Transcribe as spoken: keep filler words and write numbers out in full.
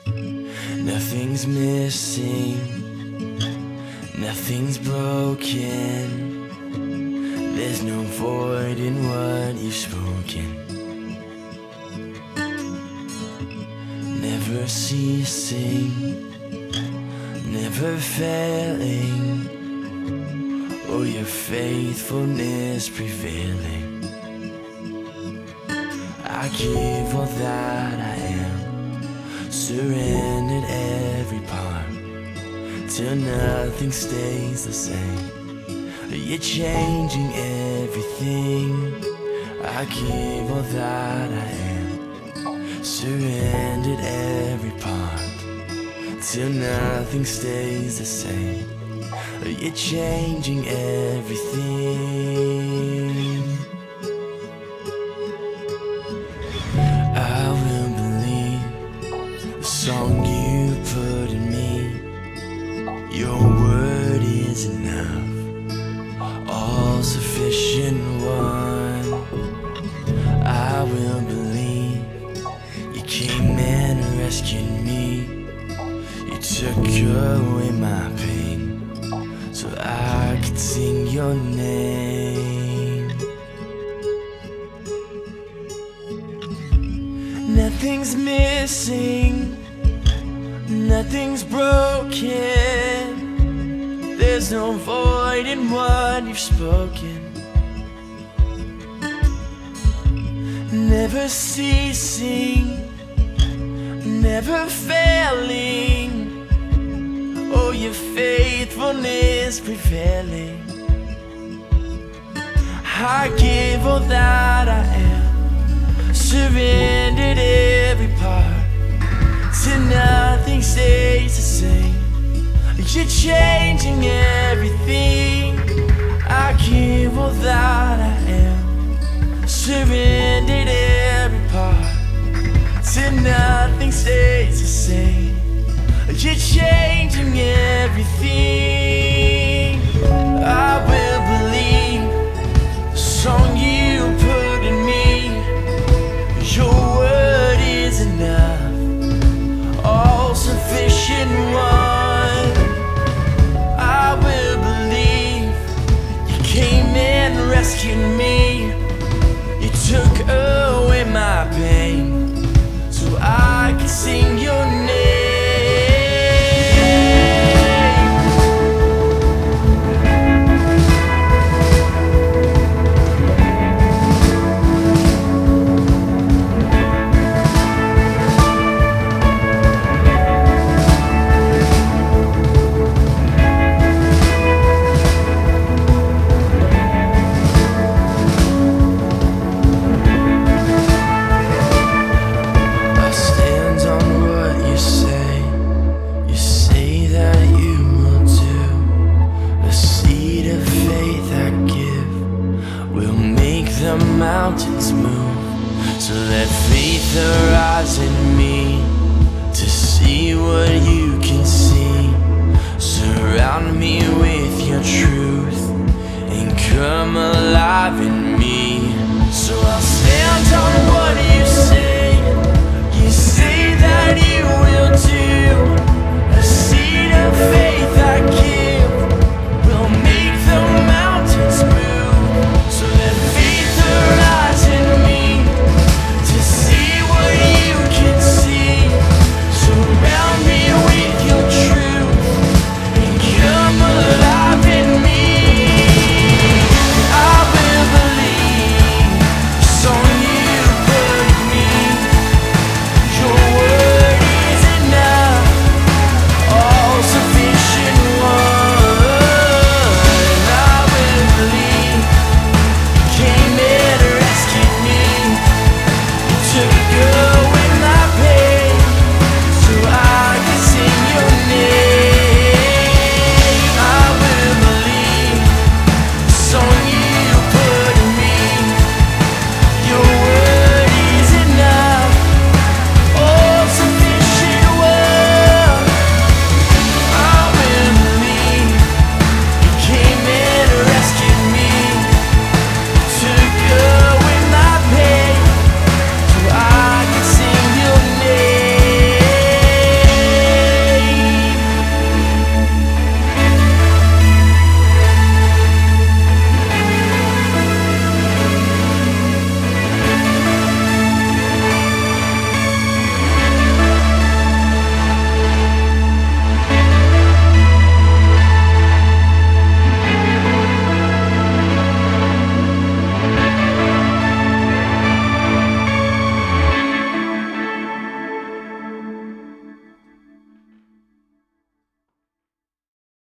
Nothing's missing, nothing's broken. There's no void in what you've spoken. Never ceasing, never failing. Oh, your faithfulness prevailing. I give all that I am, surrendered every part, till nothing stays the same. You're changing everything. I give all that I am, surrendered every part, till nothing stays the same. You're changing everything. I will believe the song you put in me. Your word is enough, all-sufficient one. I will believe you came and rescued me. You took away my pain, so I could sing your name. Nothing's missing, nothing's broken. There's no void in what you've spoken. Never ceasing, never failing. Oh, your faithfulness prevailing. I give all that I am, surrendered every part, till nothing stays the same. You're changing everything. I give all that I am, surrendered every part, till nothing stays the same. You're changing everything. I will believe the song you put in me. Your word is enough, all-sufficient one. I will believe you came and rescued me. You took away my pain, so I can sing your name. The mountains move, so let faith arise in me.